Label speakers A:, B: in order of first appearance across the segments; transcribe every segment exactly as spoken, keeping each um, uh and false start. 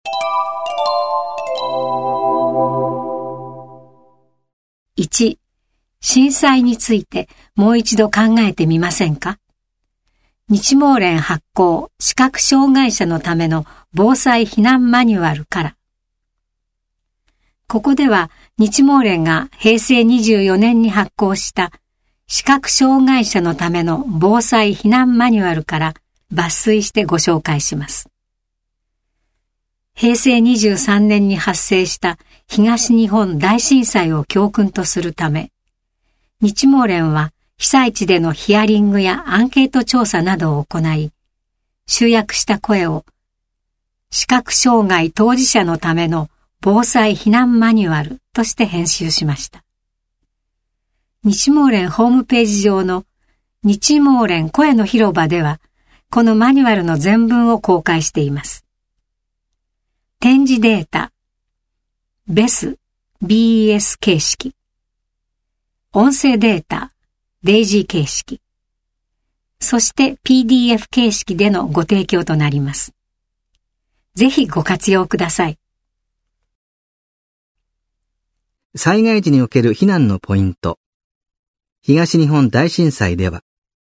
A: いち、震災についてもう一度考えてみませんか？日毛連発行視覚障害者のための防災避難マニュアルから。ここでは日毛連がへいせいにじゅうよねんに発行した視覚障害者のための防災避難マニュアルから抜粋してご紹介します。へいせいにじゅうさんねんに発生した東日本大震災を教訓とするため、日毛連は被災地でのヒアリングやアンケート調査などを行い、集約した声を視覚障害当事者のための防災避難マニュアルとして編集しました。日毛連ホームページ上の日毛連声の広場では、このマニュアルの全文を公開しています。展示データ、ベス、ビーイーエス 形式、音声データ、デイジー形式、そして ピーディーエフ 形式でのご提供となります。ぜひご活用ください。
B: 災害時における避難のポイント。東日本大震災では、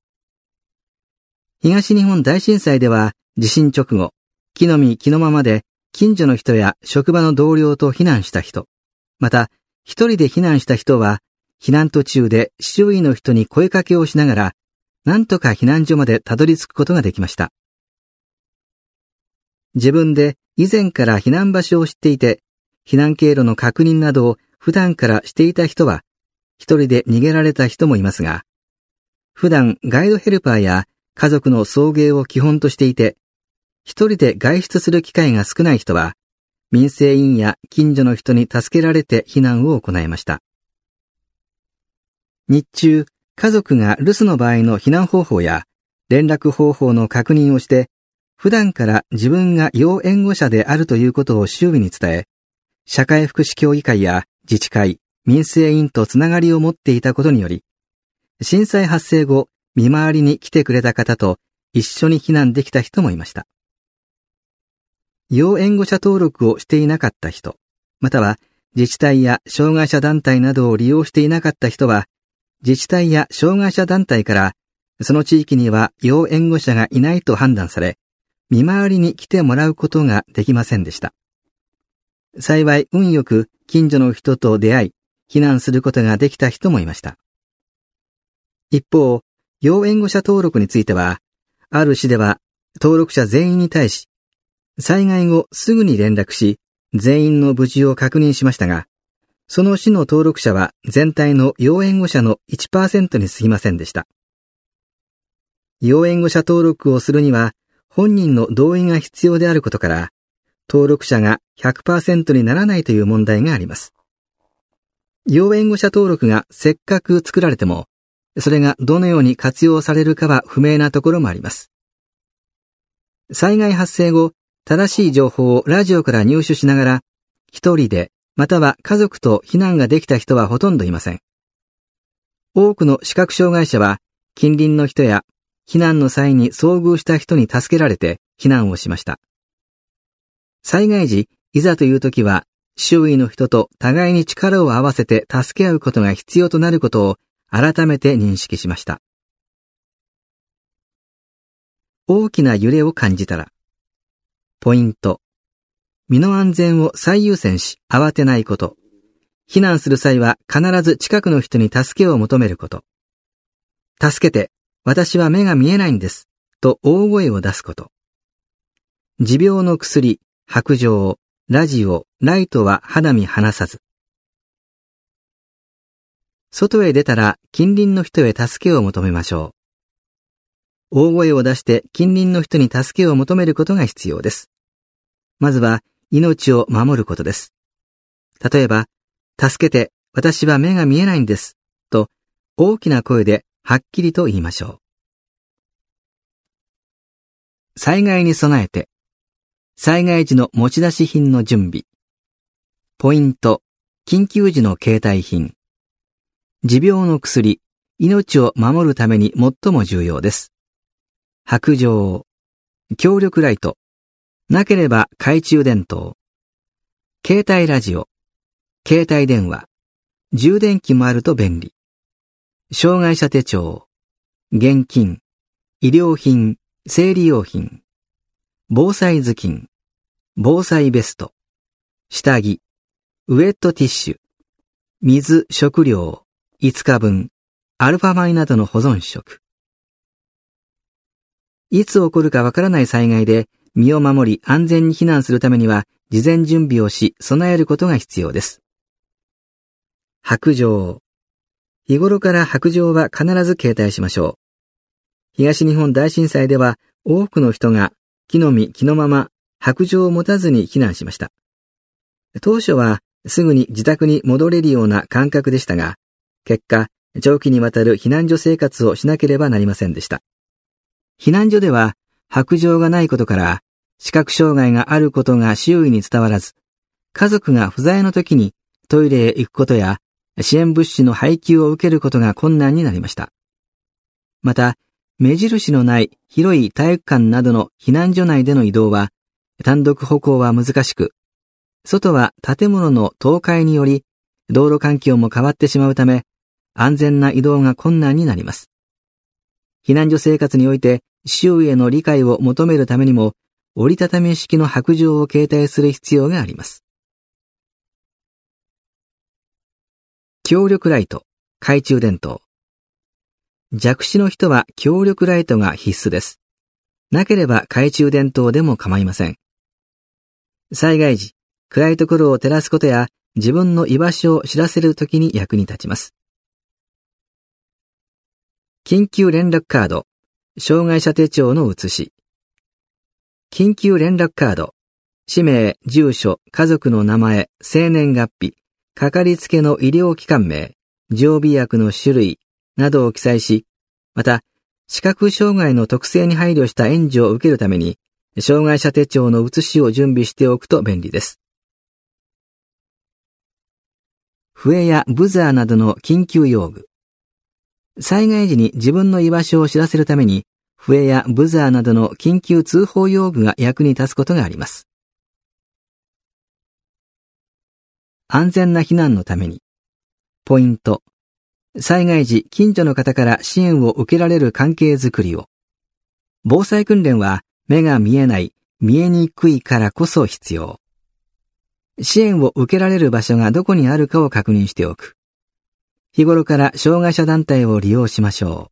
B: 東日本大震災では地震直後、気の身気のままで近所の人や職場の同僚と避難した人、また一人で避難した人は避難途中で周囲の人に声かけをしながら、なんとか避難所までたどり着くことができました。自分で以前から避難場所を知っていて、避難経路の確認などを普段からしていた人は、一人で逃げられた人もいますが、普段ガイドヘルパーや家族の送迎を基本としていて、一人で外出する機会が少ない人は、民生委員や近所の人に助けられて避難を行いました。日中、家族が留守の場合の避難方法や連絡方法の確認をして、普段から自分が要援護者であるということを周囲に伝え、社会福祉協議会や自治会、民生委員とつながりを持っていたことにより、震災発生後、見回りに来てくれた方と一緒に避難できた人もいました。要援護者登録をしていなかった人、または自治体や障害者団体などを利用していなかった人は、自治体や障害者団体から、その地域には要援護者がいないと判断され、見回りに来てもらうことができませんでした。幸い運よく近所の人と出会い、避難することができた人もいました。一方、要援護者登録については、ある市では登録者全員に対し、災害後すぐに連絡し、全員の無事を確認しましたが、その市の登録者は全体の要援護者の いちパーセント に過ぎませんでした。要援護者登録をするには、本人の同意が必要であることから、登録者が ひゃくパーセント にならないという問題があります。要援護者登録がせっかく作られても、それがどのように活用されるかは不明なところもあります。災害発生後、正しい情報をラジオから入手しながら、一人でまたは家族と避難ができた人はほとんどいません。多くの視覚障害者は、近隣の人や避難の際に遭遇した人に助けられて避難をしました。災害時、いざという時は、周囲の人と互いに力を合わせて助け合うことが必要となることを改めて認識しました。大きな揺れを感じたら、ポイント。身の安全を最優先し慌てないこと。避難する際は必ず近くの人に助けを求めること。助けて、私は目が見えないんです、と大声を出すこと。持病の薬、白状、ラジオ、ライトは肌身離さず。外へ出たら近隣の人へ助けを求めましょう。大声を出して近隣の人に助けを求めることが必要です。まずは命を守ることです。例えば、助けて、私は目が見えないんです、と大きな声ではっきりと言いましょう。災害に備えて、災害時の持ち出し品の準備。ポイント、緊急時の携帯品。持病の薬、命を守るために最も重要です。白状、強力ライト。 なければ懐中電灯、携帯ラジオ、携帯電話、充電器もあると便利。障害者手帳、現金、医療品、生理用品、防災頭巾、防災ベスト、下着、ウェットティッシュ、水、食料、いつかぶん、アルファ米などの保存食。いつ起こるかわからない災害で身を守り安全に避難するためには事前準備をし備えることが必要です。白杖。日頃から白杖は必ず携帯しましょう。東日本大震災では多くの人が着の身着のまま白杖を持たずに避難しました。当初はすぐに自宅に戻れるような感覚でしたが、結果、長期にわたる避難所生活をしなければなりませんでした。避難所では白杖がないことから視覚障害があることが周囲に伝わらず、家族が不在の時にトイレへ行くことや支援物資の配給を受けることが困難になりました。また、目印のない広い体育館などの避難所内での移動は単独歩行は難しく、外は建物の倒壊により道路環境も変わってしまうため、安全な移動が困難になります。避難所生活において周囲への理解を求めるためにも、折りたたみ式の白杖を携帯する必要があります。強力ライト、懐中電灯。弱視の人は強力ライトが必須です。なければ懐中電灯でも構いません。災害時、暗いところを照らすことや自分の居場所を知らせるときに役に立ちます。緊急連絡カード、障害者手帳の写し。緊急連絡カード、氏名、住所、家族の名前、生年月日、かかりつけの医療機関名、常備薬の種類などを記載し、また、視覚障害の特性に配慮した援助を受けるために、障害者手帳の写しを準備しておくと便利です。笛やブザーなどの緊急用具。災害時に自分の居場所を知らせるために、笛やブザーなどの緊急通報用具が役に立つことがあります。安全な避難のために。ポイント。災害時、近所の方から支援を受けられる関係づくりを。防災訓練は目が見えない、見えにくいからこそ必要。支援を受けられる場所がどこにあるかを確認しておく。日頃から障害者団体を利用しましょう。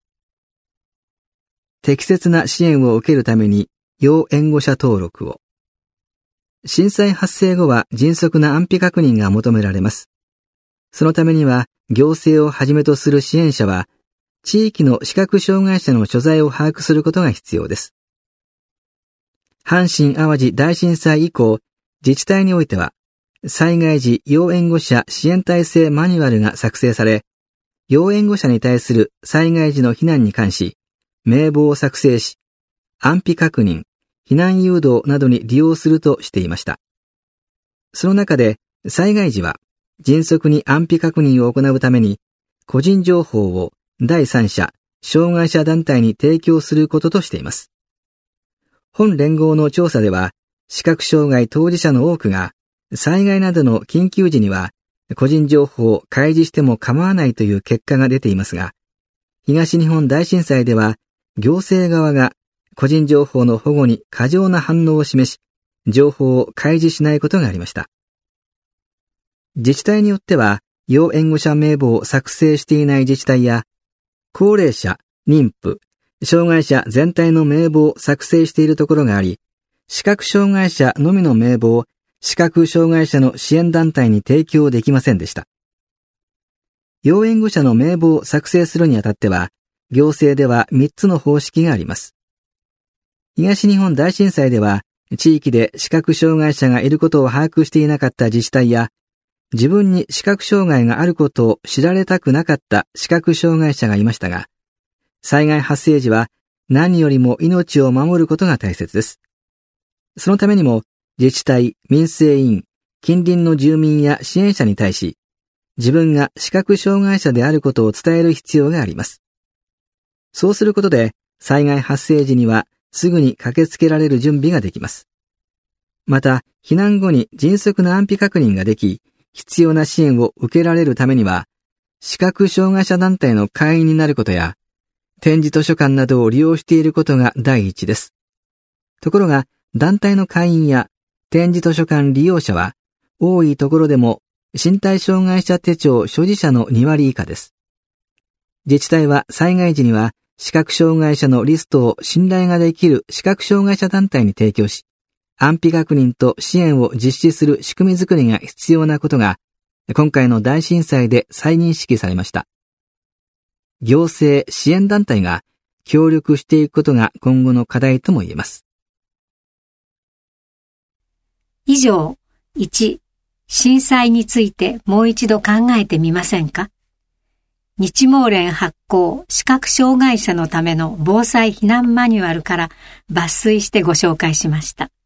B: 適切な支援を受けるために要援護者登録を。震災発生後は迅速な安否確認が求められます。そのためには行政をはじめとする支援者は地域の視覚障害者の所在を把握することが必要です。阪神淡路大震災以降、自治体においては災害時要援護者支援体制マニュアルが作成され、要援護者に対する災害時の避難に関し、名簿を作成し、安否確認、避難誘導などに利用するとしていました。その中で、災害時は、迅速に安否確認を行うために、個人情報を第三者、障害者団体に提供することとしています。本連合の調査では、視覚障害当事者の多くが、災害などの緊急時には、個人情報を開示しても構わないという結果が出ていますが、東日本大震災では、行政側が個人情報の保護に過剰な反応を示し、情報を開示しないことがありました。自治体によっては、要援護者名簿を作成していない自治体や、高齢者、妊婦、障害者全体の名簿を作成しているところがあり、視覚障害者のみの名簿を視覚障害者の支援団体に提供できませんでした。要援護者の名簿を作成するにあたっては、行政ではみっつの方式があります。東日本大震災では、地域で視覚障害者がいることを把握していなかった自治体や、自分に視覚障害があることを知られたくなかった視覚障害者がいましたが、災害発生時は何よりも命を守ることが大切です。そのためにも、自治体、民生委員、近隣の住民や支援者に対し、自分が視覚障害者であることを伝える必要があります。そうすることで、災害発生時にはすぐに駆けつけられる準備ができます。 また、避難後に迅速な安否確認ができ、必要な支援を受けられるためには、視覚障害者団体の会員になることや、展示図書館などを利用していることが第一です。ところが、団体の会員や展示図書館利用者は、多いところでも身体障害者手帳所持者のにわり以下です。自治体は災害時には視覚障害者のリストを信頼ができる視覚障害者団体に提供し、安否確認と支援を実施する仕組み作りが必要なことが、今回の大震災で再認識されました。行政支援団体が協力していくことが今後の課題とも言えます。
A: 以上、いち、震災についてもう一度考えてみませんか？日毛連発行視覚障害者のための防災避難マニュアルから抜粋してご紹介しました。